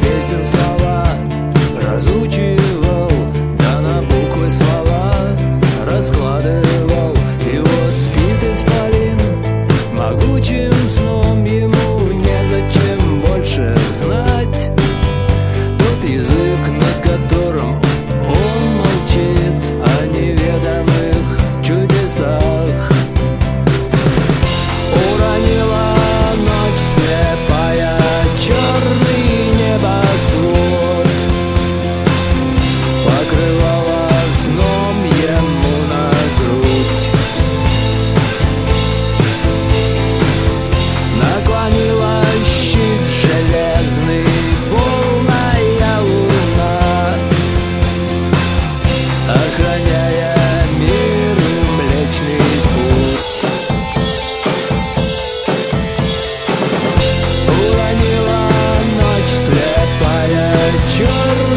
песен слова разучивал, да на буквы слова раскладывал. И вот спит исполин могучим сном, ему незачем больше знать тот язык, на котором он молчит о неведомых чудесах. Уронила ночь слепая черный небосвод, покрывала сном ему на грудь. Наклонила щит железный, полная луна, охраняя мир и Млечный Путь. Уронила ночь слепая черная